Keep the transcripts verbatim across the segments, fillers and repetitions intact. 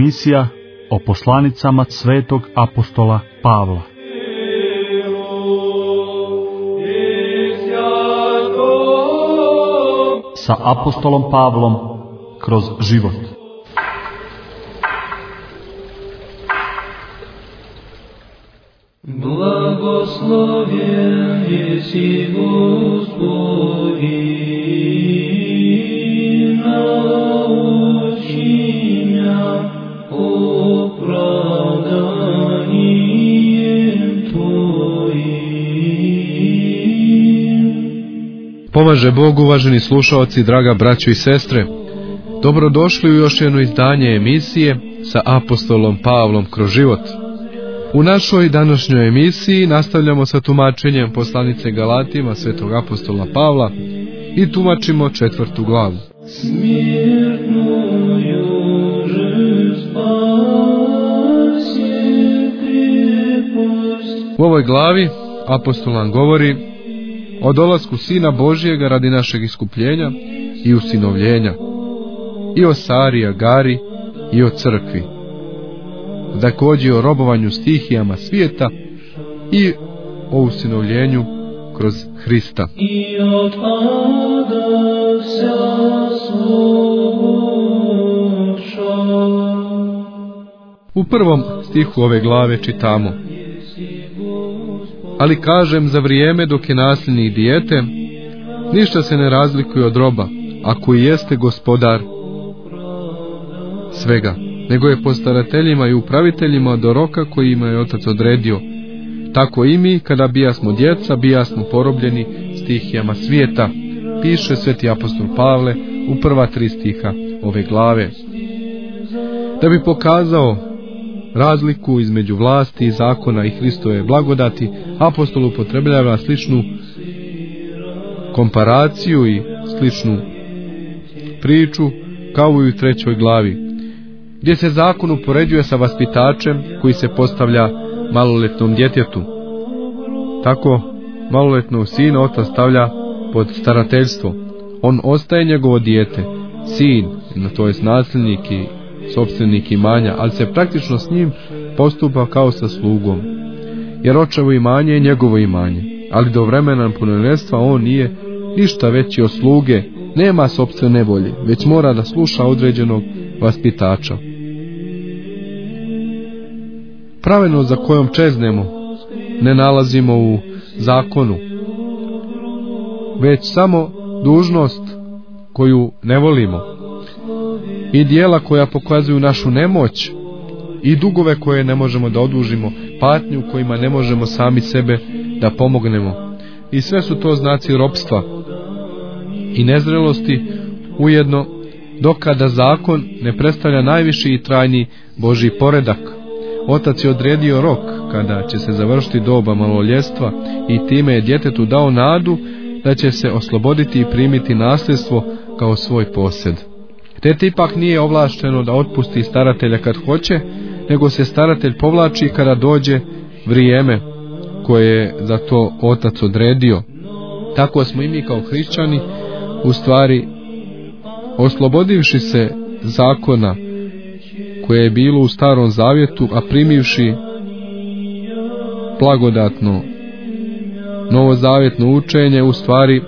emisija o poslanicama svetog apostola Pavla. Sa apostolom Pavlom kroz život. Благословен еси Господи, научи мя оправданием Твоим. Pomaže Bog, uvaženi slušaoci, draga braćo i sestre. Dobrodošli u još jedno izdanje emisije sa apostolom Pavlom kroz život. U našoj današnjoj emisiji nastavljamo sa tumačenjem poslanice Galatima svetog apostola Pavla i tumačimo četvrtu glavu. U ovoj glavi apostol nam govori o dolasku Sina Božjega radi našeg iskupljenja i usinovljenja, i o Sari, Agari i o crkvi. Također o robovanju stihijama svijeta i o usinovljenju kroz Hrista. U prvom stihu ove glave čitamo: ali kažem, za vrijeme dok je nasljednik dijete, ništa se ne razlikuje od roba, ako i jeste gospodar svega, nego je postarateljima i upraviteljima do roka koji ima je otac odredio. Tako i mi, kada bijasmo djeca, bijasmo porobljeni stihijama svijeta, piše sveti apostol Pavle u prva tri stiha ove glave. Da bi pokazao razliku između vlasti i zakona i Hristove blagodati, apostol upotrebljava sličnu komparaciju i sličnu priču kao i u trećoj glavi, gdje se zakon upoređuje sa vaspitačem koji se postavlja maloletnom djetetu. Tako maloletnog sina otac stavlja pod starateljstvo. On ostaje njegovo dijete, sin, to je nasljednik i sopstvenik imanja, ali se praktično s njim postupa kao sa slugom, jer očevo imanje je njegovo imanje, ali do vremena punoljetstva on nije ništa veći od sluge, nema sopstvene volje, već mora da sluša određenog vaspitača. Pravednost za kojom čeznemo ne nalazimo u zakonu, već samo dužnost koju ne volimo i dijela koja pokazuju našu nemoć i dugove koje ne možemo da odužimo, patnju kojima ne možemo sami sebe da pomognemo. I sve su to znaci ropstva i nezrelosti, ujedno dokada zakon ne predstavlja najviši i trajni Božji poredak. Otac je odredio rok kada će se završiti doba maloljetstva i time je djetetu dao nadu da će se osloboditi i primiti nasljedstvo kao svoj posjed. Dete ipak nije ovlašteno da otpusti staratelja kad hoće, nego se staratelj povlači kada dođe vrijeme koje je za to otac odredio. Tako smo i mi kao hrišćani, u stvari, oslobodivši se zakona koje je bilo u Starom Zavjetu, a primivši blagodatno novozavjetno učenje, u stvari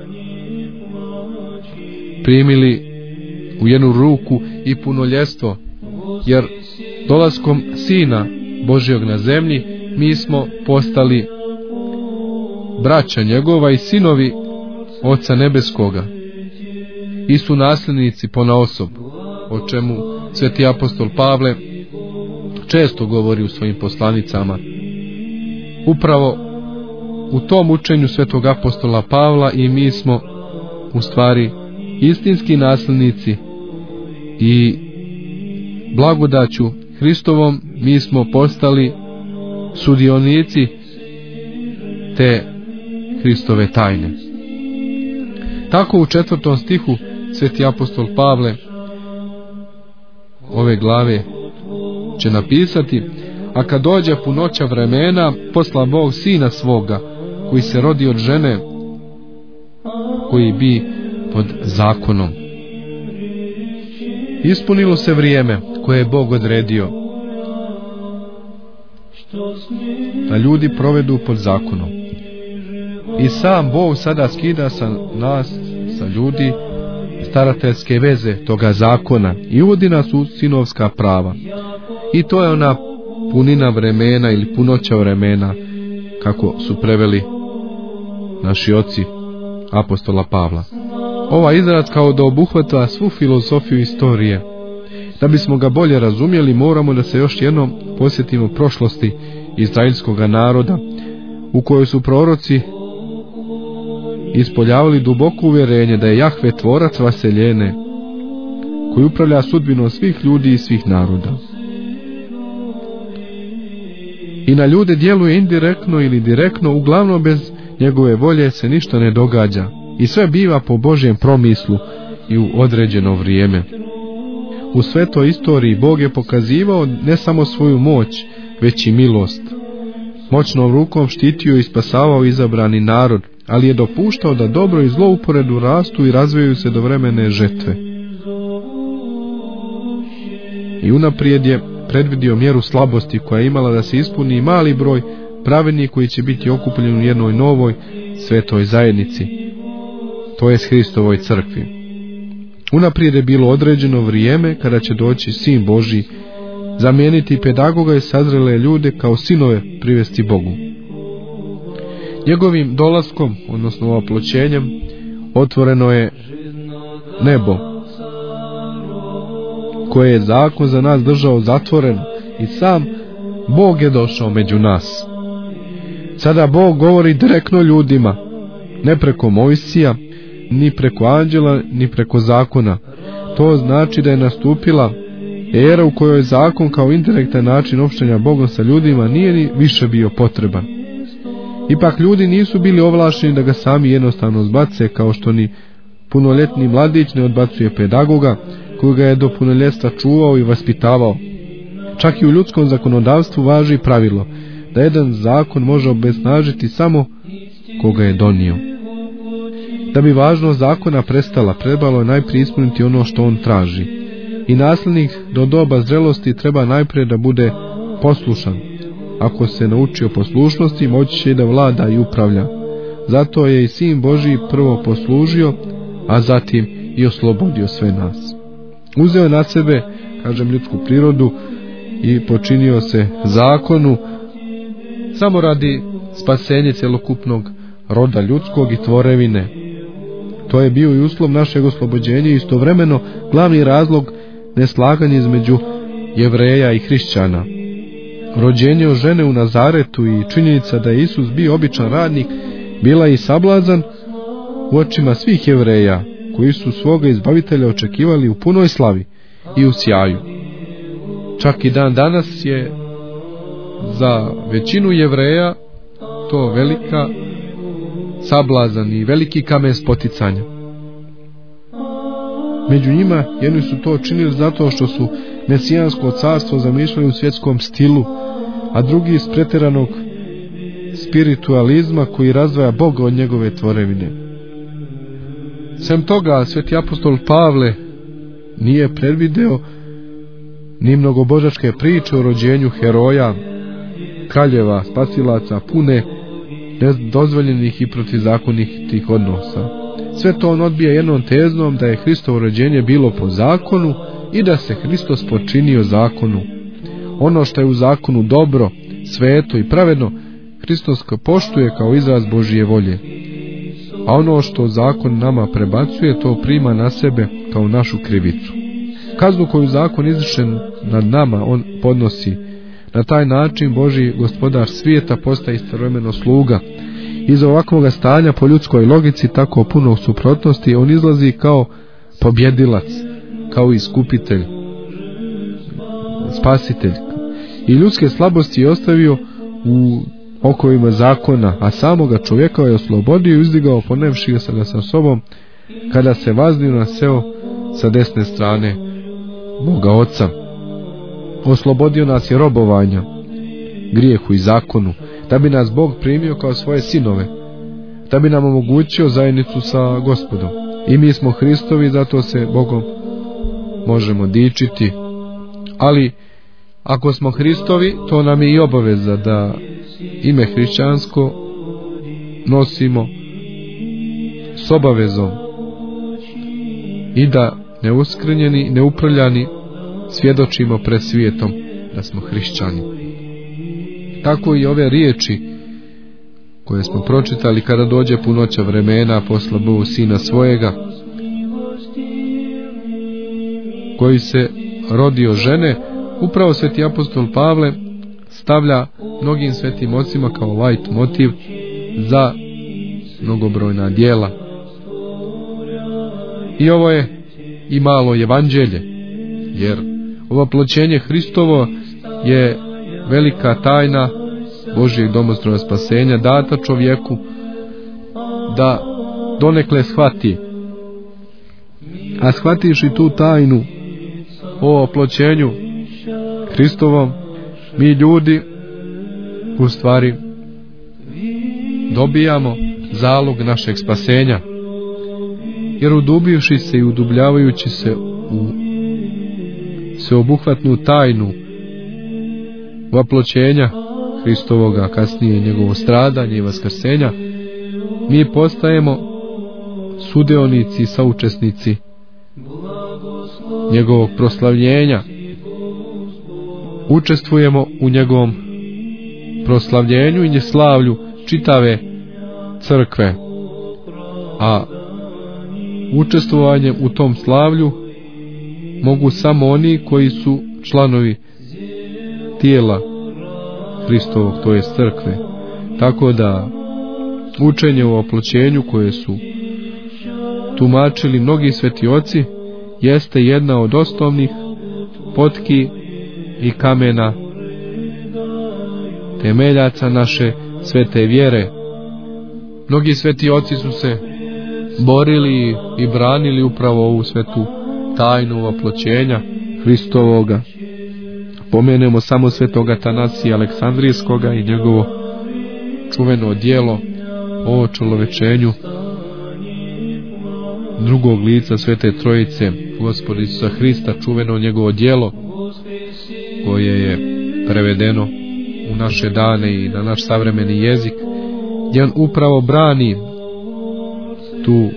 primili u jednu ruku i punoljetstvo, jer dolaskom Sina Božjeg na zemlji mi smo postali braća njegova i sinovi Oca Nebeskoga i su nasljednici ponaosob, o čemu sveti apostol Pavle često govori u svojim poslanicama. Upravo u tom učenju svetog apostola Pavla i mi smo u stvari istinski nasljednici i blagodaću Hristovom mi smo postali sudionici te Hristove tajne. Tako u četvrtom stihu sveti apostol Pavle ove glave će napisati: a kad dođe punoća vremena, posla Bog Sina svoga, koji se rodi od žene, koji bi pod zakonom. Ispunilo se vrijeme koje je Bog odredio da ljudi provedu pod zakonom. I sam Bog sada skida sa nas, sa ljudi, starateljske veze toga zakona i uvodi nas u sinovska prava. I to je ona punina vremena ili punoća vremena, kako su preveli naši oci apostola Pavla. Ovaj izraz kao da obuhvata svu filozofiju istorije. Da bismo ga bolje razumjeli, moramo da se još jednom posjetimo prošlosti izraelskog naroda, u kojoj su proroci ispoljavali duboko uvjerenje da je Jahve tvorac vaseljene, koji upravlja sudbinom svih ljudi i svih naroda. I na ljude djeluje indirektno ili direktno, uglavnom bez njegove volje se ništa ne događa i sve biva po Božjem promislu i u određeno vrijeme. U svetoj istoriji Bog je pokazivao ne samo svoju moć, već i milost. Moćnom rukom štitio i spasavao izabrani narod, ali je dopuštao da dobro i zlo uporedu rastu i razvijaju se do vremene žetve. I unaprijed je predvidio mjeru slabosti koja je imala da se ispuni mali broj pravednih koji će biti okupljen u jednoj novoj svetoj zajednici, to je Hristovoj crkvi. Unaprijed je bilo određeno vrijeme kada će doći Sin Božji, zamijeniti pedagoga i sazrele ljude kao sinove privesti Bogu. Njegovim dolaskom, odnosno oploćenjem, otvoreno je nebo, koje je zakon za nas držao zatvoreno, i sam Bog je došao među nas. Sada Bog govori direktno ljudima, ne preko Mojsija, ni preko anđela, ni preko zakona. To znači da je nastupila era u kojoj zakon kao indirektan način opštenja Bogom sa ljudima nije ni više bio potreban. Ipak ljudi nisu bili ovlašteni da ga sami jednostavno zbace, kao što ni punoljetni mladić ne odbacuje pedagoga koji ga je do punoljetstva čuvao i vaspitavao. Čak i u ljudskom zakonodavstvu važi pravilo da jedan zakon može obesnažiti samo koga je donio. Da bi važnost zakona prestala, trebalo je najprije ispuniti ono što on traži. I nasljednik do doba zrelosti treba najprije da bude poslušan. Ako se naučio poslušnosti, moći će da vlada i upravlja. Zato je i Sin Božji prvo poslužio, a zatim i oslobodio sve nas. Uzeo je na sebe, kažem, ljudsku prirodu i počinio se zakonu samo radi spasenja celokupnog roda ljudskog i tvorevine. To je bio i uslov našeg oslobođenja i istovremeno glavni razlog neslaganja između Jevreja i hrišćana. Rođenje od žene u Nazaretu i činjenica da je Isus bio običan radnik bila i sablazan u očima svih Jevreja, koji su svoga izbavitelja očekivali u punoj slavi i u sjaju. Čak i dan danas je za većinu Jevreja to velika sablazan i veliki kamen spoticanja. Među njima jedni su to činili zato što su mesijansko carstvo zamišljali u svjetskom stilu, a drugi iz pretjeranog spiritualizma koji razdvaja Boga od njegove tvorevine. Sem toga, sveti apostol Pavle nije predvideo ni mnogobožačke priče o rođenju heroja, kraljeva, spasilaca, pune nedozvoljenih i protizakonnih tih odnosa. Sve to on odbija jednom teznom da je Hristovo rođenje bilo po zakonu i da se Hristos počinio zakonu. Ono što je u zakonu dobro, sveto i pravedno, Hristos poštuje kao izraz Božje volje. A ono što zakon nama prebacuje, to prima na sebe kao našu krivicu. Kaznu koju zakon izvršen nad nama, on podnosi. Na taj način Božji gospodar svijeta postaje istovremeno sluga. Iz ovakvog stanja po ljudskoj logici, tako punog suprotnosti, on izlazi kao pobjedilac, kao iskupitelj, spasitelj. I ljudske slabosti je ostavio u okovima zakona, a samoga čovjeka je oslobodio i uzdigao, ponevši ga sa sobom, kada se vaznio na seo sa desne strane Boga Oca. Oslobodio nas je robovanja, grijehu i zakonu, da bi nas Bog primio kao svoje sinove, da bi nam omogućio zajednicu sa Gospodom. I mi smo Hristovi, zato se Bogom možemo dičiti Ali ako smo Hristovi, to nam je i obaveza da ime hrišćansko nosimo s obavezom i da neuskrnjeni, neuprljani svjedočimo pred svijetom da smo hrišćani. Tako i ove riječi koje smo pročitali: kada dođe punoća vremena, posla Bogu Sina svojega, koji se rodio žene, upravo sveti apostol Pavle stavlja mnogim svetim ocima kao light motiv za mnogobrojna djela. I ovo je i malo evanđelje, jer ovo ploćenje Hristovo je velika tajna Božjeg domostroja spasenja, data čovjeku da donekle shvati. A shvatiš i tu tajnu o oploćenju Hristovom, mi ljudi u stvari dobijamo zalog našeg spasenja, jer udubivši se i udubljavajući se u sveobuhvatnu tajnu oploćenja Hristovoga, kasnije njegovo stradanje i vaskrsenja, mi postajemo sudeonici i saučesnici njegovog proslavljenja. Učestvujemo u njegovom proslavljenju i slavlju čitave crkve, a učestvovanjem u tom slavlju mogu samo oni koji su članovi tijela Hristovog, to je crkve. Tako da učenje o oploćenju koje su tumačili mnogi sveti oci jeste jedna od osnovnih potki i kamena temeljaca naše svete vjere. Mnogi sveti oci su se borili i branili upravo ovu svetu tajnu oploćenja Hristovoga. Pomenemo samo svetog Atanasija Aleksandrijskoga i njegovo čuveno djelo o čovječenju drugog lica Svete Trojice, Gospoda Isusa Hrista, čuveno njegovo djelo koje je prevedeno u naše dane i na naš savremeni jezik, gdje on upravo brani tu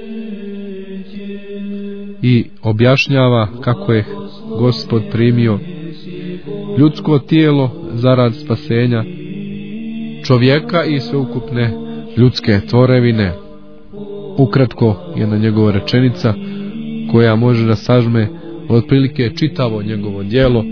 i objašnjava kako je Gospod primio ljudsko tijelo zarad spasenja čovjeka i sveukupne ljudske tvorevine. Ukratko jedna njegova rečenica koja može da sažme otprilike čitavo njegovo djelo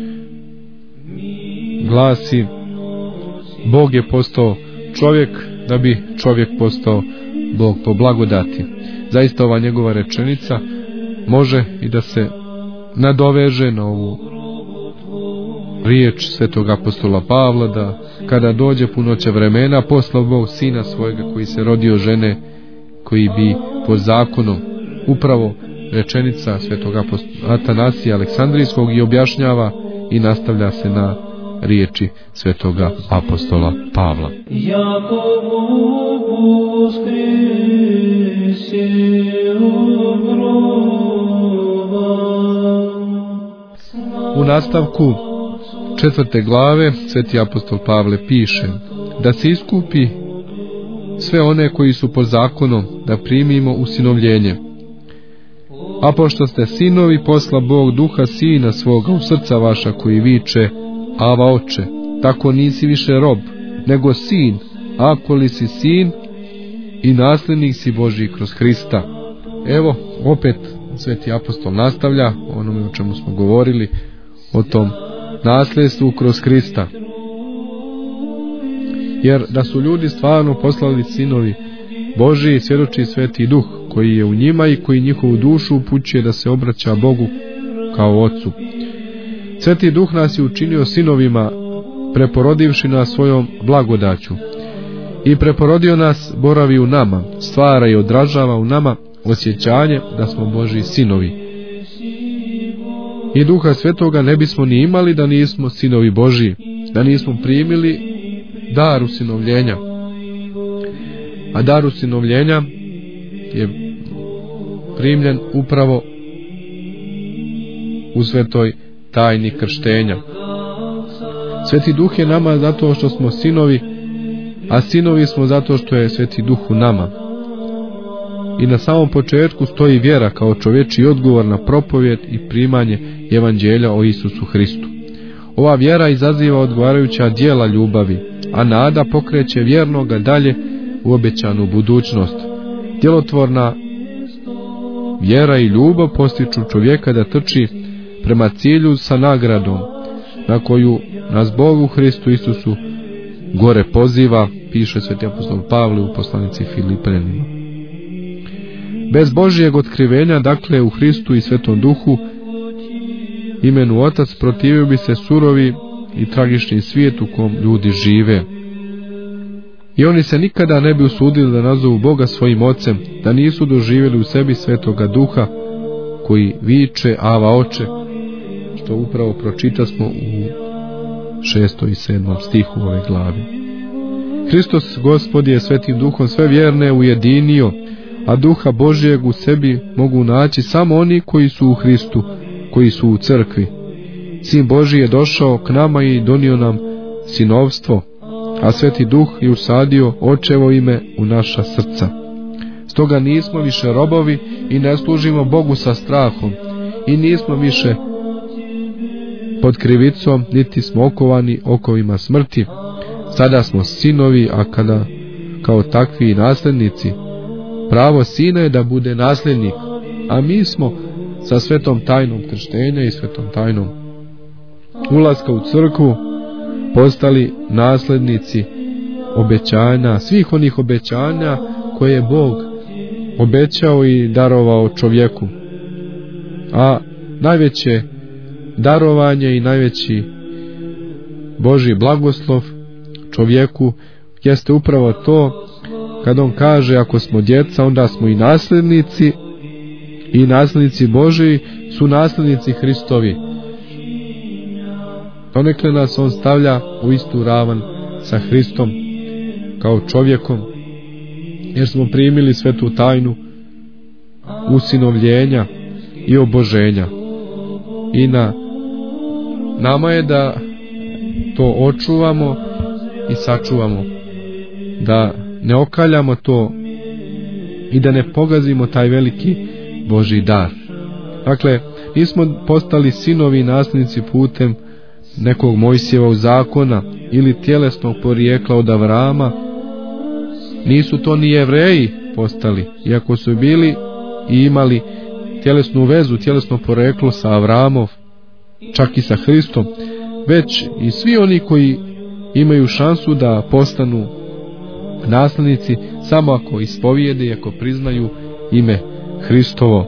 glasi: Bog je postao čovjek da bi čovjek postao Bog po blagodati. Zaista ova njegova rečenica može i da se nadoveže na ovu riječ svetog apostola Pavla, da kada dođe punoća vremena, poslao Bog Sina svojega koji se rodio žene, koji bi po zakonom, upravo rečenica svetog apostola Atanasija Aleksandrijskog, i objašnjava i nastavlja se na riječi svetoga apostola Pavla. U nastavku četvrte glave sveti apostol Pavle piše da se iskupi sve one koji su po zakonom, da primimo usinovljenje. A pošto ste sinovi, posla Bog duha Sina svoga u srca vaša, koji viče: Ava, oče. Tako nisi više rob, nego sin, ako li si sin, i nasljednik si Božji kroz Hrista. Evo, opet sveti apostol nastavlja onome o čemu smo govorili, o tom nasljedstvu kroz Hrista. Jer da su ljudi stvarno poslali sinovi Božji, svjedoči Sveti Duh koji je u njima i koji njihovu dušu upućuje da se obraća Bogu kao Otcu. Sveti Duh nas je učinio sinovima, preporodivši nas svojom blagodaću, i preporodio nas boravi u nama, stvara i odražava u nama osjećanje da smo Božji sinovi. I Duha Svetoga ne bismo ni imali da nismo sinovi Božji, da nismo primili dar usinovljenja. A dar usinovljenja je primljen upravo u svetoj tajni krštenja. Sveti Duh je nama zato što smo sinovi, a sinovi smo zato što je Sveti Duh u nama. I na samom početku stoji vjera kao čovječji odgovor na propovjed i primanje evanđelja o Isusu Hristu. Ova vjera izaziva odgovarajuća djela ljubavi, a nada pokreće vjernoga dalje u obećanu budućnost. Djelotvorna vjera i ljubav postiču čovjeka da trči prema cilju sa nagradom, na koju nas Bog u Hristu Isusu gore poziva, piše sveti apostol Pavle u poslanici Filipljanima. Bez Božijeg otkrivenja, dakle u Hristu i Svetom Duhu, imenu Otac, protivio bi se surovi i tragični svijet u kom ljudi žive. I oni se nikada ne bi usudili da nazovu Boga svojim ocem, da nisu doživjeli u sebi Svetoga Duha koji viče Ava Oče, što upravo pročitasmo u šestom i sedmom stihu ove glave. Hristos Gospod je Svetim Duhom sve vjerne ujedinio, a Duha Božijeg u sebi mogu naći samo oni koji su u Hristu, koji su u crkvi. Sin Božji je došao k nama i donio nam sinovstvo, a Sveti Duh je usadio Očevo ime u naša srca. Stoga nismo više robovi i ne služimo Bogu sa strahom, i nismo više pod krivicom, niti smo okovani okovima smrti. Sada smo sinovi, a kada kao takvi nasljednici. Pravo sina je da bude nasljednik, a mi smo sa svetom tajnom krštenja i svetom tajnom ulaska u crkvu postali nasljednici obećanja, svih onih obećanja koje je Bog obećao i darovao čovjeku. A najveće darovanje i najveći Božji blagoslov čovjeku jeste upravo to kad on kaže, ako smo djeca, onda smo i nasljednici, i nasljednici Božji su nasljednici Hristovi. Donekle nas on stavlja u istu ravan sa Hristom kao čovjekom, jer smo primili svetu tajnu usinovljenja i oboženja. I na nama je da to očuvamo i sačuvamo, da ne okaljamo to i da ne pogazimo taj veliki Božji dar. Dakle, nismo postali sinovi i nasljednici putem nekog Mojsijevog zakona ili tjelesnog porijekla od Avrama. Nisu to ni Jevreji postali, iako su bili i imali tjelesnu vezu, tjelesno porijeklo sa Avramom, čak i sa Hristom, već i svi oni koji imaju šansu da postanu nasljednici samo ako ispovijede i ako priznaju ime Hristovo.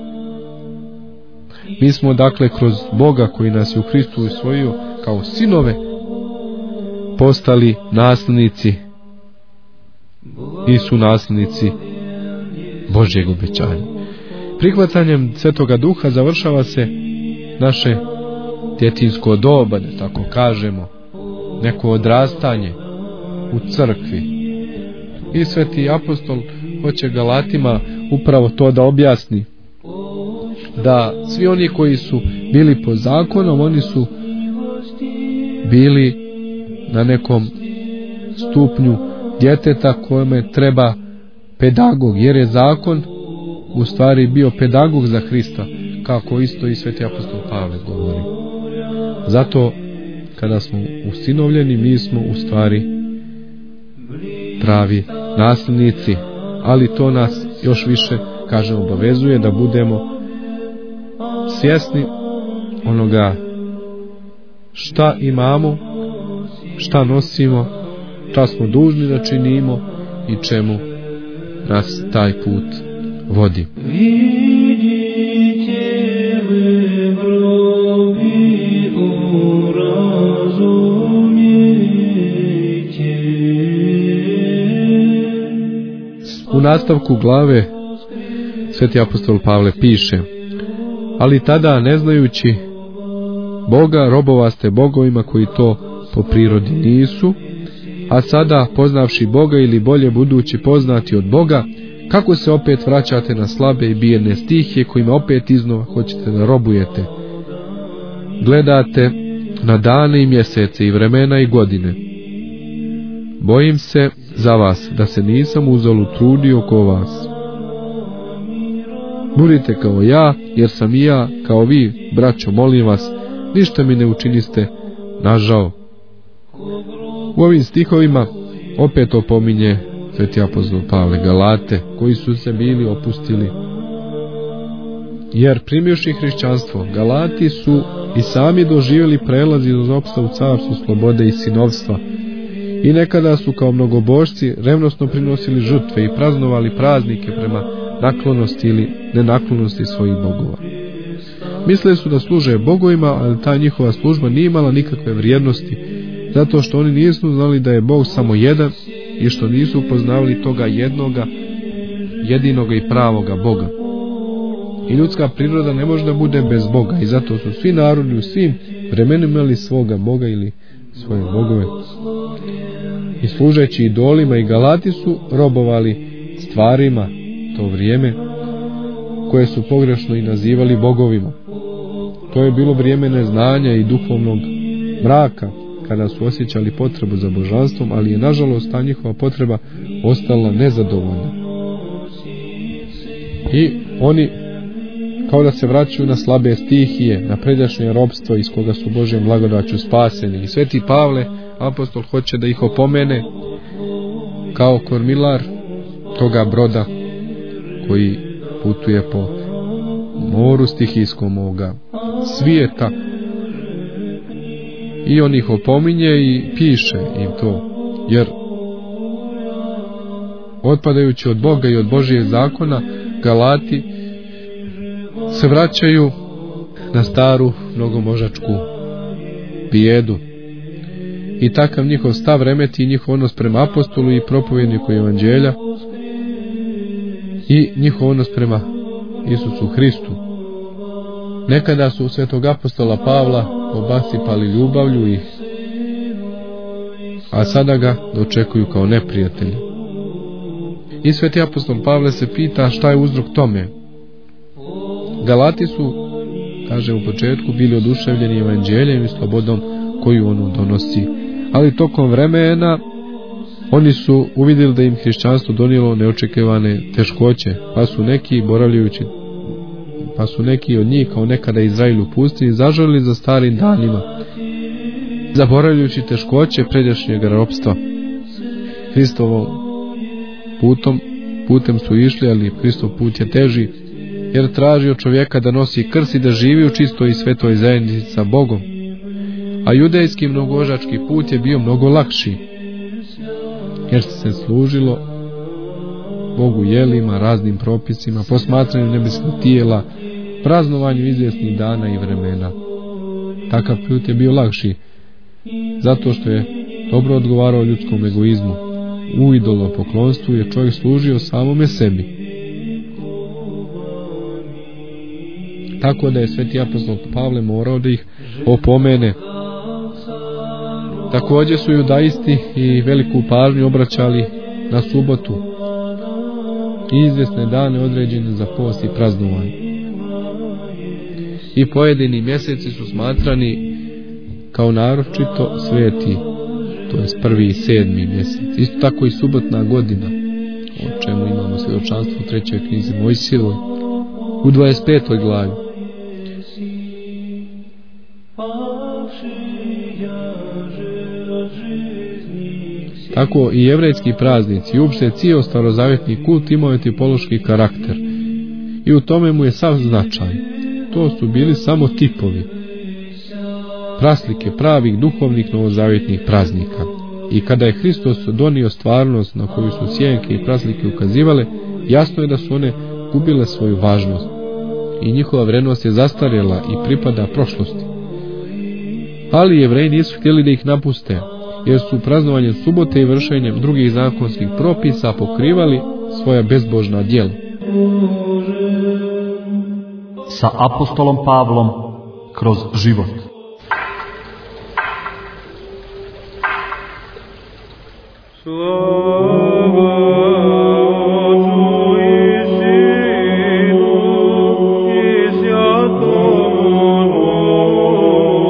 Mi smo dakle kroz Boga koji nas je u Hristu usvojio kao sinove postali nasljednici i su nasljednici Božjeg obećanja. Prihvatanjem Svetoga Duha završava se naše djetinjsko doba, da tako kažemo, neko odrastanje u crkvi. I sveti apostol hoće Galatima upravo to da objasni, da svi oni koji su bili pod zakonom, oni su bili na nekom stupnju djeteta kojeme treba pedagog, jer je zakon u stvari bio pedagog za Hrista, kako isto i sveti apostol Pavle govori. Zato kada smo usinovljeni, mi smo u stvari pravi nasljednici, ali to nas još više, kažem, obavezuje da budemo svjesni onoga šta imamo, šta nosimo, šta smo dužni da činimo i čemu nas taj put vodi. U nastavku glave sveti apostol Pavle piše: ali tada, ne znajući Boga, robovaste bogovima koji to po prirodi nisu, a sada, poznavši Boga, ili bolje budući poznati od Boga, kako se opet vraćate na slabe i bijene stihije kojima opet iznova hoćete da robujete? gledate na dane i mjesece i vremena i godine. Bojim se za vas da se nisam uzalud trudio oko vas. Budite kao ja, jer sam i ja, kao vi, braćo, molim vas, ništa mi ne učiniste nažao. U ovim stihovima opet opominje sveti apostol Pavle Galate, koji su se bili opustili. Jer primivši hrišćanstvo, Galati su i sami doživjeli prelaz iz ropstva u carstvo slobode i sinovstva. I nekada su kao mnogobožci revnosno prinosili žrtve i praznovali praznike prema naklonosti ili nenaklonosti svojih bogova. Mislili su da služe bogovima, ali ta njihova služba nije imala nikakve vrijednosti, zato što oni nisu znali da je Bog samo jedan i što nisu upoznavali toga jednoga, jedinoga i pravoga Boga. I ljudska priroda ne može da bude bez Boga, i zato su svi narodi u svim vremenima imali svoga Boga ili svoje bogove. I služeći idolima, i Galati su robovali stvarima to vrijeme koje su pogrešno i nazivali bogovima. To je bilo vrijeme neznanja i duhovnog mraka, kada su osjećali potrebu za božanstvom, ali je nažalost ta njihova potreba ostala nezadovoljna. I oni kao da se vraćaju na slabe stihije, na pređašnje ropstvo iz koga su Božjom blagodaću spaseni. I sveti Pavle, apostol, hoće da ih opomene kao kormilar toga broda koji putuje po moru stihijskom ovoga svijeta. I on ih opominje i piše im to, jer otpadajući od Boga i od Božijeg zakona, Galati se vraćaju na staru mnogomožačku bijedu. I takav njihov stav remeti njihov odnos prema apostolu i propovjedniku evanđelja i njihov odnos prema Isusu Hristu. Nekada su svetog apostola Pavla obasipali ljubavlju, i a sada ga dočekuju kao neprijatelja. I sveti apostol Pavle se pita šta je uzrok tome. Galati su, kaže u početku, bili oduševljeni evanđeljem i slobodom koju ono donosi, ali tokom vremena oni su uvidjeli da im hrišćanstvo donijelo neočekivane teškoće, pa su neki boravljajući pa su neki od njih kao nekada Izrael u pustinji zažalili za starim danima, zaboravljajući teškoće pređašnjeg ropstva. Hristovom putom putem su išli, ali Hristov put je teži, jer traži od čovjeka da nosi krst i da živi u čistoj i svetoj zajednici sa Bogom. A judejski mnogobožački put je bio mnogo lakši, jer se služilo Bogu jelima, raznim propisima, posmatranju nebeskih tijela, praznovanju izvjesnih dana i vremena. Takav put je bio lakši, zato što je dobro odgovarao ljudskom egoizmu. U idolopoklonstvu je čovjek služio samome sebi. Tako da je sveti apostol Pavle morao da ih opomene. Također su judaisti i veliku pažnju obraćali na subotu i izvjesne dane određene za post i praznovanje. I pojedini mjeseci su smatrani kao naročito sveti, to je prvi i sedmi mjesec. Isto tako i subotna godina, o čemu imamo svjedočanstvo u trećoj knjizi Mojsijevoj, u dvadeset petoj glavi. Tako i jevrejski praznici i uopšte cijel starozavjetni kult imao je tipološki karakter i u tome mu je sav značaj. To su bili samo tipovi, praslike pravih duhovnih novozavjetnih praznika. I kada je Hristos donio stvarnost na koju su sjenke i praslike ukazivale, jasno je da su one gubile svoju važnost i njihova vrednost je zastarjela i pripada prošlosti. Ali Jevreji nisu htjeli da ih napuste, jer su praznovanjem subote i vršenjem drugih zakonskih propisa pokrivali svoja bezbožna djela. Sa apostolom Pavlom kroz život. Slava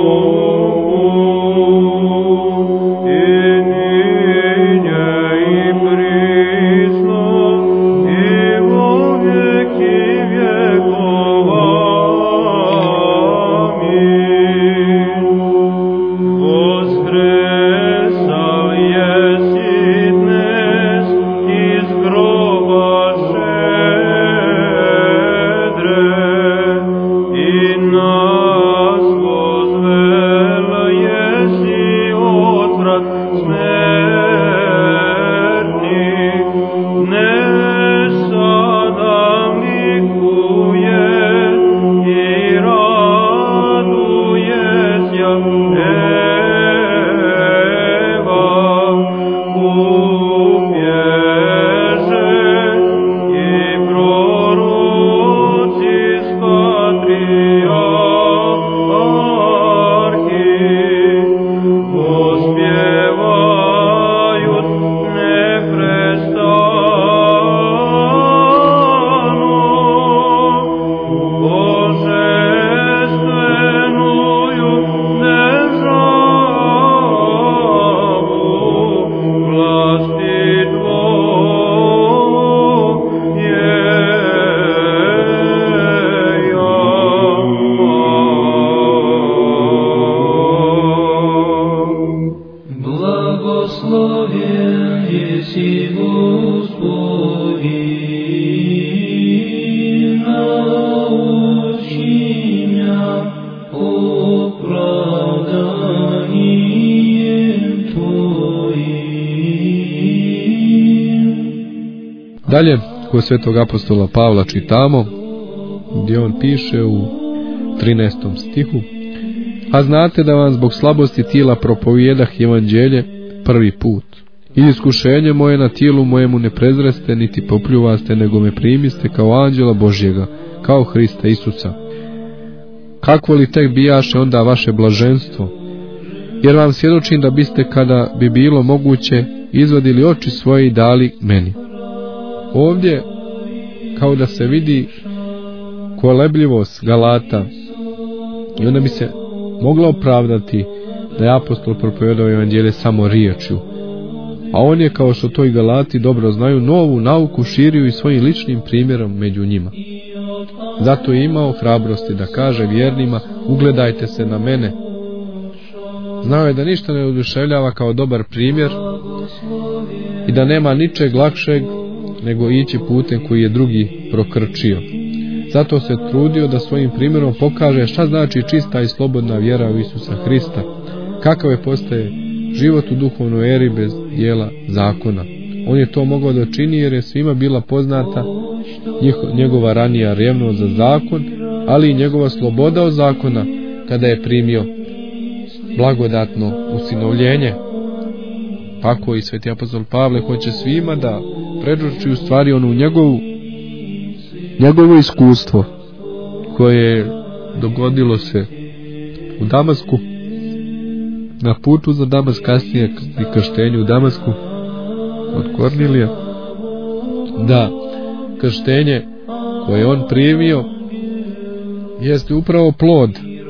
Dalje, kod svetog apostola Pavla čitamo, gdje on piše u trinaestom stihu: a znate da vam zbog slabosti tijela propovjedah evanđelje prvi put. I iskušenje moje na tijelu mojemu ne prezreste, niti popljuvaste, nego me primiste kao anđela Božjega, kao Hrista Isusa. Kakvo li tek bijaše onda vaše blaženstvo? Jer vam svjedočim da biste, kada bi bilo moguće, izvadili oči svoje i dali meni. Ovdje kao da se vidi kolebljivost Galata, i onda bi se mogla opravdati da je apostol propovedao evanđelje samo riječju, a on je, kao što to i Galati dobro znaju, novu nauku širio i svojim ličnim primjerom među njima. Zato je imao hrabrosti da kaže vjernima: ugledajte se na mene. Znao je da ništa ne oduševljava kao dobar primjer i da nema ničeg lakšeg nego ići putem koji je drugi prokrčio. Zato se trudio da svojim primjerom pokaže šta znači čista i slobodna vjera u Isusa Hrista, kakav je postaje život u duhovnoj eri bez dijela zakona. On je to mogao da čini jer je svima bila poznata njegova ranija revnost za zakon, ali i njegova sloboda od zakona kada je primio blagodatno usinovljenje. Tako i sveti apostol Pavle hoće svima da predoči u stvari onu njegovu njegovo iskustvo koje je dogodilo se u Damasku, na putu za Damask, kasnije i krštenju u Damasku od Kornilija, da krštenje koje je on primio jeste upravo plod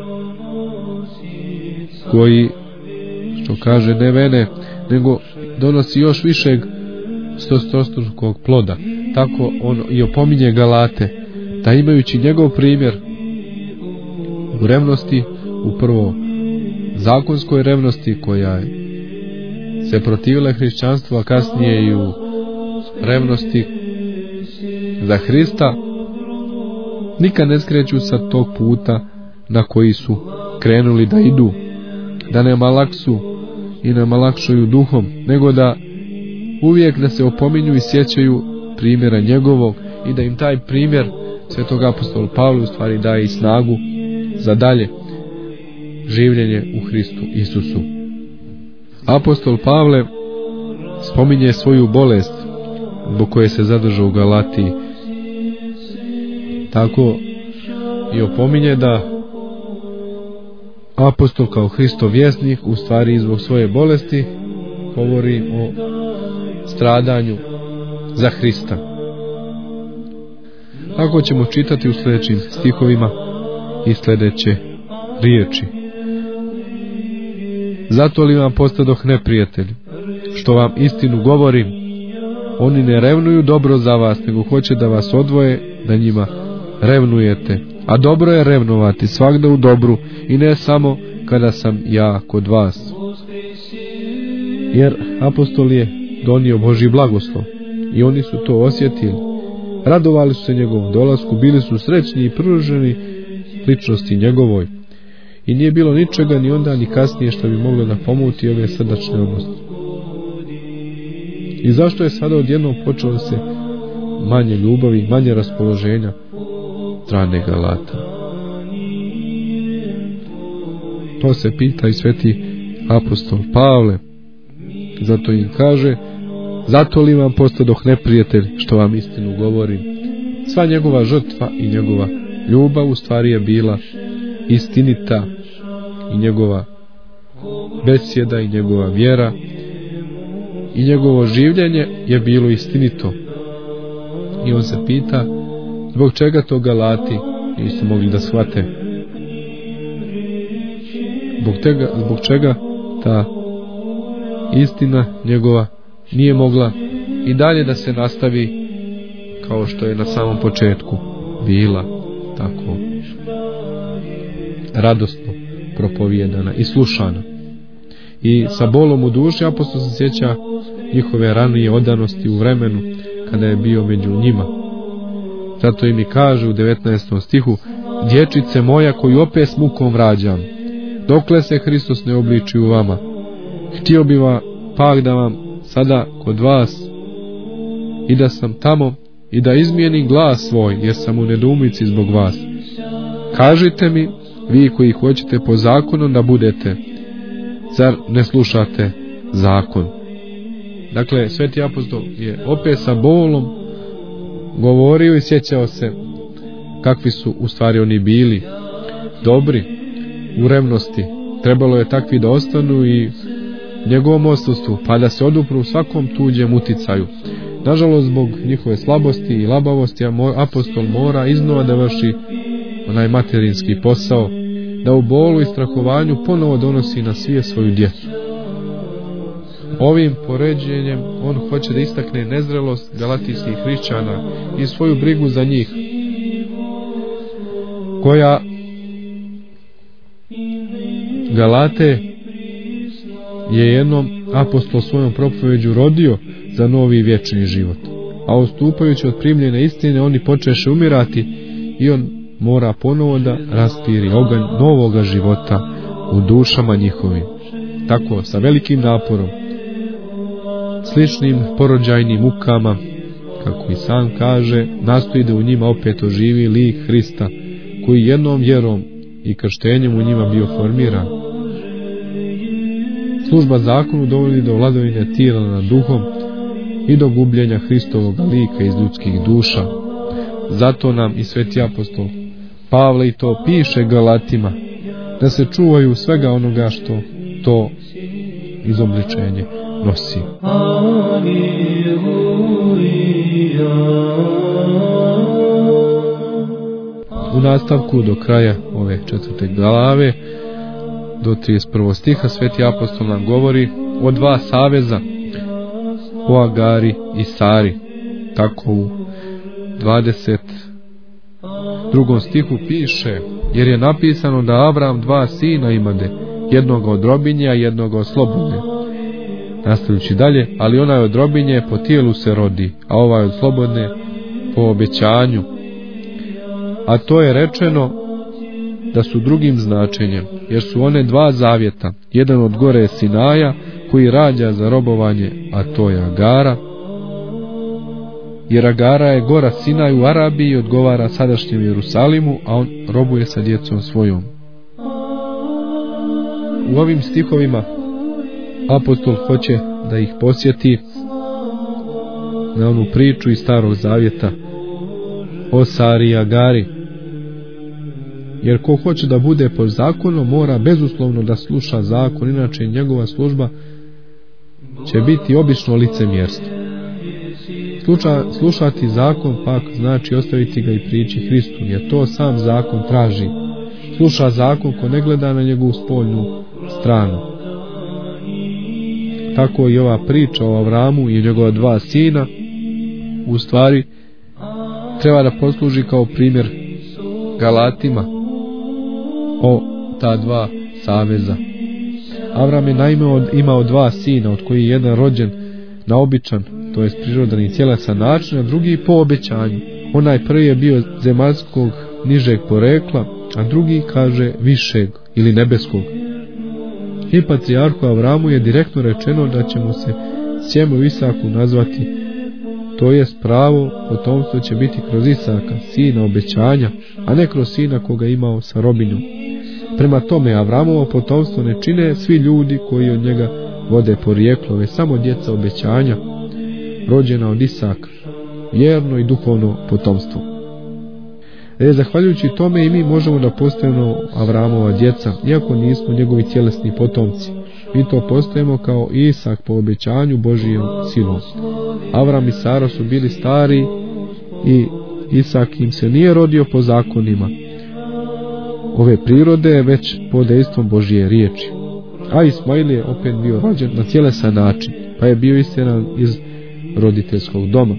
koji, što kaže, ne vene, nego donosi još višeg stostostrukog ploda. Tako on i opominje Galate da imajući njegov primjer u revnosti, u prvo zakonskoj revnosti koja je se protivila hrišćanstvu, a kasnije i u revnosti za Hrista, nikad ne skreću sa tog puta na koji su krenuli da idu, da ne malaksu i ne malakšuju duhom, nego da uvijek da se opominju i sjećaju primjera njegovog i da im taj primjer svetog apostola Pavla u stvari daje i snagu za dalje življenje u Hristu Isusu. Apostol Pavle spominje svoju bolest zbog koje se zadržao u Galatiji. Tako i opominje da apostol kao Hristov vjesnik u stvari zbog svoje bolesti govori o stradanju za Hrista. Tako ćemo čitati u sljedećim stihovima i sljedeće riječi: zato li vam postadoh neprijatelj, što vam istinu govorim? Oni ne revnuju dobro za vas, nego hoće da vas odvoje, da njima revnujete. A dobro je revnovati svagda u dobru, i ne samo kada sam ja kod vas. Jer apostol je donio Božji blagoslov i oni su to osjetili. Radovali su se njegovom dolasku, bili su srećni i pruženi ličnosti njegovoj. I nije bilo ničega ni onda ni kasnije što bi moglo da pomuti ove srdačne odnose. I zašto je sada odjednom počelo se manje ljubavi, manje raspoloženja strane Galata? To se pita i sveti apostol Pavle. Zato im kaže: zato li vam postadoh neprijatelj, što vam istinu govorim? Sva njegova žrtva i njegova ljubav u stvari je bila istinita, i njegova besjeda i njegova vjera i njegovo življenje je bilo istinito. I on se pita zbog čega to Galati nisu mogli da shvate, zbog, tega, zbog čega ta istina njegova nije mogla i dalje da se nastavi kao što je na samom početku bila, tako radosno propovijedana i slušana. I sa bolom u duši apostol se sjeća njihove ranije odanosti u vremenu kada je bio među njima. Zato im i kaže u devetnaestom stihu: dječice moja koju opet s mukom rađam, dokle se Hristos ne obliči u vama, htio bi vam pak da vam sada kod vas i da sam tamo i da izmijenim glas svoj, jer sam u nedoumici zbog vas. Kažite mi, vi koji hoćete po zakonu da budete, zar ne slušate zakon? Dakle, sveti apostol je opet sa bolom govorio i sjećao se kakvi su u stvari oni bili dobri u revnosti. Trebalo je takvi da ostanu i njegovom odsustvu, pa da se odupru u svakom tuđem uticaju. Nažalost, zbog njihove slabosti i labavosti apostol mora iznova da vrši onaj materinski posao, da u bolu i strahovanju ponovo donosi na svije svoju djecu. Ovim poređenjem on hoće da istakne nezrelost galatijskih hrišćana i svoju brigu za njih, koja Galate je jednom apostol svojom propoveđu rodio za novi vječni život, a ustupajući od primljene istine oni počeše umirati i on mora ponovo da raspiri oganj novoga života u dušama njihovim. Tako, sa velikim naporom, sličnim porođajnim mukama, kako i sam kaže, nastoji da u njima opet oživi lik Hrista, koji jednom vjerom i krštenjem u njima bio formiran. Služba zakonu dovodi do vladavine tijela nad duhom i do gubljenja Hristovog lika iz ljudskih duša. Zato nam i sveti apostol Pavle i to piše Galatima, da se čuvaju svega onoga što to izobličenje nosi. U nastavku do kraja ove četvrte glave, do trideset prvog stiha, sveti apostol nam govori o dva saveza, o Agari i Sari. Tako u dvadeset drugom stihu piše: jer je napisano da Avram dva sina imade, jednog od robinje, a jednog od slobodne. Nastavljući dalje, ali onaj od robinje po tijelu se rodi, a ovaj od slobodne po obećanju. A to je rečeno da su drugim značenjem, jer su one dva zavjeta, jedan od gore Sinaja koji rađa za robovanje, a to je Agara, jer Agara je gora Sinaj u Arabiji i odgovara sadašnjem Jerusalimu, a on robuje sa djecom svojom. U ovim stihovima apostol hoće da ih posjeti na onu priču iz Starog Zavjeta o Sari i Agari, jer ko hoće da bude pod zakonom mora bezuslovno da sluša zakon, inače njegova služba će biti obično licemjerstvo. Sluša, slušati zakon pak znači ostaviti ga i prići Hristu, jer to sam zakon traži. Sluša zakon ko ne gleda na njegovu spoljnu stranu. Tako i ova priča o Avramu i njegova dva sina u stvari treba da posluži kao primjer Galatima o ta dva saveza. Avram je naime od, imao dva sina, od koji je jedan rođen na običan, to jest prirodan i tjelesan način, a drugi po obećanju. Onaj prvi je bio zemaljskog nižeg porekla, a drugi kaže višeg ili nebeskog. I patrijarhu Avramu je direktno rečeno da će mu se sjeme u Isaku nazvati, to jest pravo potomstvo će biti kroz Isaka, sina obećanja, a ne kroz sina koga imao sa robinjom. Prema tome Avramovo potomstvo ne čine svi ljudi koji od njega vode porijeklo, već samo djeca obećanja, rođena od Isaka, vjerno i duhovno potomstvo. E, zahvaljujući tome i mi možemo da postanemo Avramova djeca, iako nismo njegovi tjelesni potomci. Mi to postajemo kao Isak po obećanju Božijom silom. Avram i Sara su bili stari i Isak im se nije rodio po zakonima ove prirode, već po dejstvom Božije riječi. A Ismail je opet bio rođen na tjelesan način, pa je bio istjeran iz roditeljskog doma.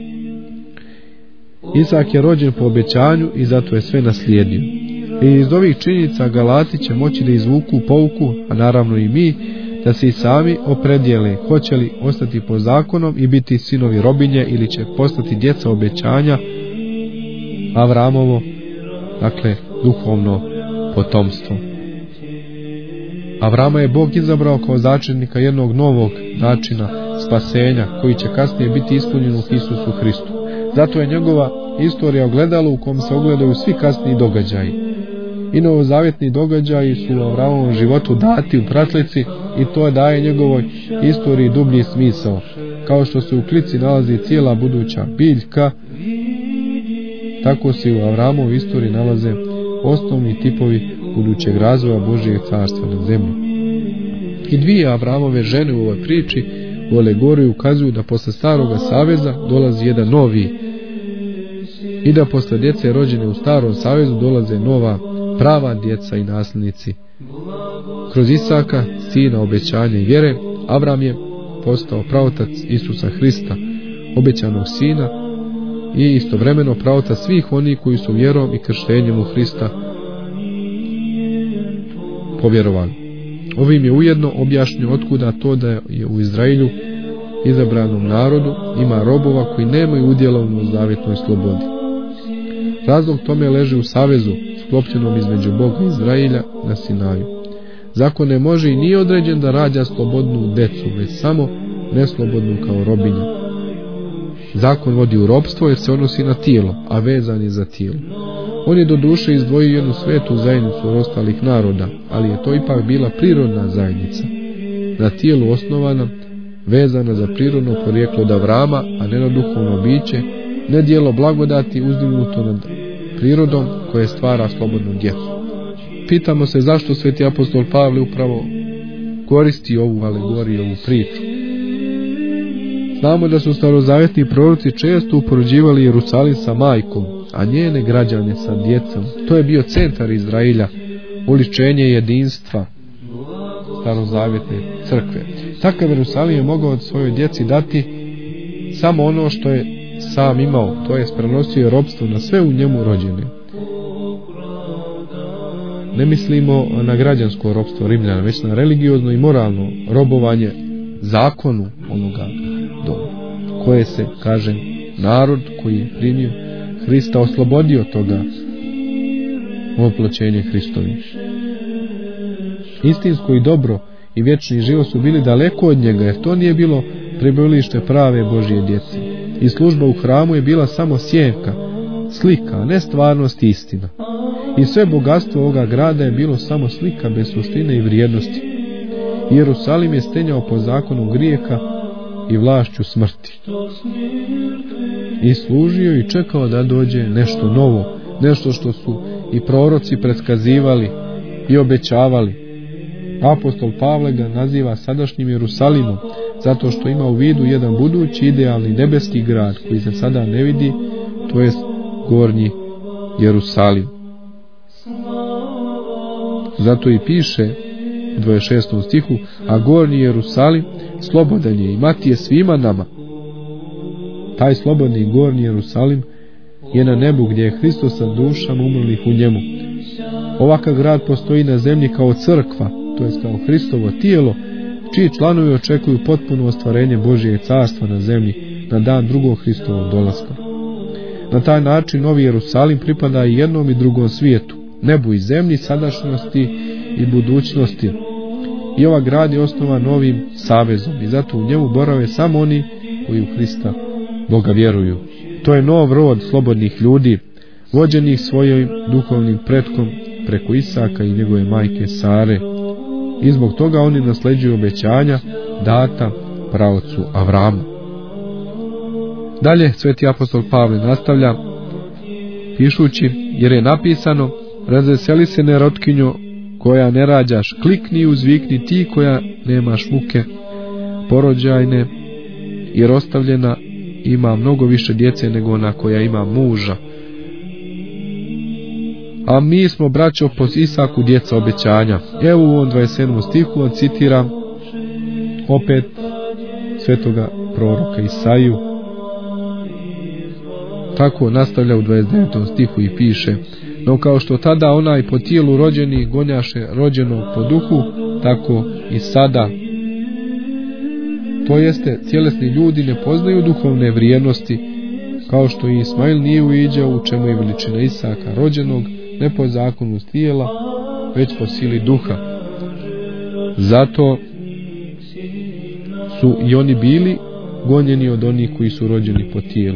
Isak je rođen po obećanju i zato je sve naslijedio. I iz ovih činjenica Galati će moći da izvuku pouku, a naravno i mi, da se i sami opredijele hoće li ostati po zakonom i biti sinovi robinje ili će postati djeca obećanja, Avramovo, dakle duhovno potomstvo. Avrama je Bog izabrao kao začetnika jednog novog načina spasenja koji će kasnije biti ispunjen u Isusu Hristu. Zato je njegova istorija ogledalo u kom se ogledaju svi kasniji događaji. I novozavjetni događaji su u Avramovom životu dati u pratlici i to daje njegovoj istoriji dublji smisao. Kao što se u klici nalazi cijela buduća biljka, tako se u Avramovoj istoriji nalaze osnovni tipovi budućeg razvoja Božijeg carstva na zemlji. I dvije Avramove žene u ovoj priči u alegoriji ukazuju da posle staroga saveza dolazi jedan novi i da posle djece rođene u starom savezu dolaze nova prava djeca i nasljednici. Kroz Isaka, sina obećanja i vjere, Avram je postao praotac Isusa Hrista, obećanog sina, i istovremeno praotac svih onih koji su vjerom i krštenjem u Hrista povjerovali. Ovim je ujedno objašnjeno otkuda to da je u Izraelju, izabranom narodu, ima robova koji nemaju udjela u novozavjetnoj slobodi. Razlog tome leži u savezu sklopljenom između Boga i Izraelja na Sinaju. Zakon ne može i nije određen da rađa slobodnu decu, već samo neslobodnu kao robinju. Zakon vodi u ropstvo jer se odnosi na tijelo, a vezan je za tijelo. On je do duše izdvojio jednu svetu zajednicu od ostalih naroda, ali je to ipak bila prirodna zajednica. Na tijelu osnovana, vezana za prirodno porijeklo od Avrama, a ne na duhovno biće, ne dijelo blagodati uzdignuto nad prirodom koje stvara slobodnu djecu. Pitamo se zašto sveti apostol Pavle upravo koristi ovu alegoriju, ovu priču. Znamo da su starozavjetni proroci često upoređivali Jerusalim sa majkom, a njene građane sa djecom. To je bio centar Izraelja, uličenje jedinstva starozavjetne crkve. Takav Jerusalim je mogao od svojoj djeci dati samo ono što je sam imao, to je prenosio ropstvo na sve u njemu rođene. Ne mislimo na građansko ropstvo Rimljana, već na religiozno i moralno robovanje zakonu onoga doma, koje se, kaže, narod koji je primio Hrista oslobodio toga oploćenje Hristovi. Istinsko i dobro i vječni život su bili daleko od njega, jer to nije bilo prebivalište prave Božje djece. I služba u hramu je bila samo sjenka, slika, a ne stvarnost i istina. I sve bogatstvo ovoga grada je bilo samo slika bez suštine i vrijednosti. Jerusalim je stenjao po zakonu grijeha i vlašću smrti. I služio i čekao da dođe nešto novo, nešto što su i proroci predskazivali i obećavali. Apostol Pavle ga naziva sadašnjim Jerusalimom, zato što ima u vidu jedan budući idealni nebeski grad koji se sada ne vidi, to jest gornji Jerusalim. Zato i piše u dvadeset šestom stihu, a gornji Jerusalim slobodan je, imati je svima nama. Taj slobodni gornji Jerusalim je na nebu gdje je Hristos sa dušama umrlih u njemu. Ovakav grad postoji na zemlji kao crkva, to jest kao Hristovo tijelo, čiji članovi očekuju potpuno ostvarenje Božjeg carstva na zemlji na dan drugog Hristovog dolaska. Na taj način novi Jerusalim pripada i jednom i drugom svijetu, nebu i zemlji, sadašnjosti i budućnosti. I ova grad je osnovan novim savezom i zato u njemu borave samo oni koji u Hrista Boga vjeruju. To je nov rod slobodnih ljudi, vođenih svojim duhovnim pretkom preko Isaka i njegove majke Sare. I zbog toga oni nasljeđuju obećanja data praocu Avramu. Dalje sveti apostol Pavle nastavlja pišući, jer je napisano: razveseli se nerotkinjo koja ne rađaš, klikni i uzvikni ti koja nemaš muke porođajne, jer ostavljena ima mnogo više djece nego ona koja ima muža. A mi smo, braćo, po Isaku djeca obećanja. Evo u ovom dvadeset sedmom stihu on citira opet svetoga proroka Isaiju. Tako nastavlja u dvadeset devetom stihu i piše: no kao što tada onaj po tijelu rođeni gonjaše rođenog po duhu, tako i sada. To jeste, tjelesni ljudi ne poznaju duhovne vrijednosti, kao što i Ismail nije uviđao u čemu je veličina Isaka rođenog, ne po zakonu tijela, već po sili duha. Zato su i oni bili gonjeni od onih koji su rođeni po tijelu.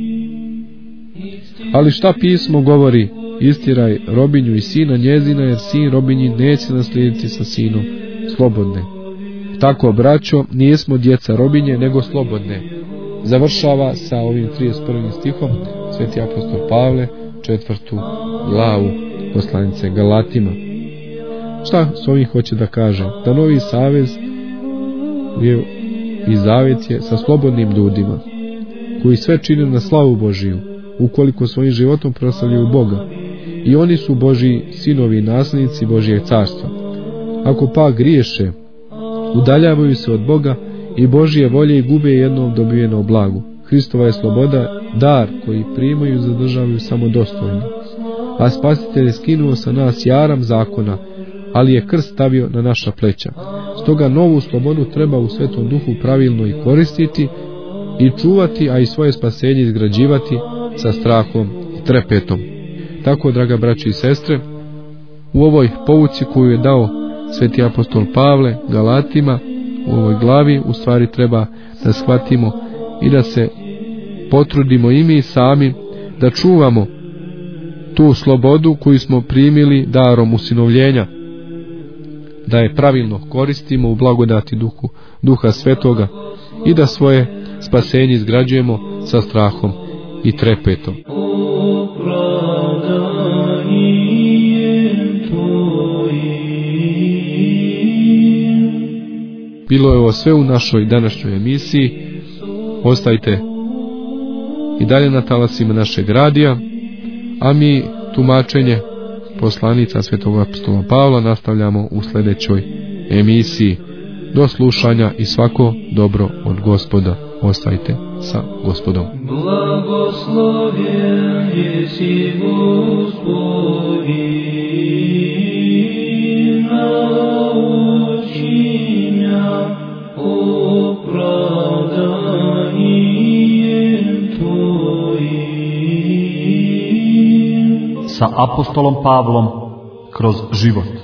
Ali šta pismo govori? Istiraj robinju i sina njezina, jer sin robinji neće naslijediti sa sinom slobodne. Tako, braćo, nijesmo djeca robinje, nego slobodne. Završava sa ovim trideset prvim stihom sveti apostol Pavle, četvrtu glavu poslanice Galatima. Šta s ovim hoće da kaže? Da novi savez je i zavjet je sa slobodnim ljudima, koji sve čine na slavu Božiju, ukoliko svojim životom proslavljaju Boga. I oni su Božji sinovi i nasljednici Božjeg carstva. Ako pak griješe, udaljavaju se od Boga i Božje volje i gube jednom dobijeno blagu. Hristova je sloboda dar koji primaju i zadržavaju samo dostojni. A Spasitelj je skinuo sa nas jaram zakona, ali je krst stavio na naša pleća. Stoga novu slobodu treba u Svetom Duhu pravilno i koristiti i čuvati, a i svoje spasenje izgrađivati sa strahom i trepetom. Tako, draga braći i sestre, u ovoj pouci koju je dao sveti apostol Pavle Galatima, u ovoj glavi u stvari treba da shvatimo i da se potrudimo i mi sami da čuvamo tu slobodu koju smo primili darom usinovljenja, da je pravilno koristimo u blagodati duhu, duha svetoga i da svoje spasenje izgrađujemo sa strahom i trepetom. Bilo je ovo sve u našoj današnjoj emisiji. Ostajte i dalje na talasima našeg radija, a mi tumačenje poslanica svetog apostola Pavla nastavljamo u sljedećoj emisiji. Do slušanja i svako dobro od Gospoda. Ostajte sa Gospodom. Blagoslovljen jesi Gospodi, nauči mja opravdanjem Tvojim. Sa apostolom Pavlom kroz život.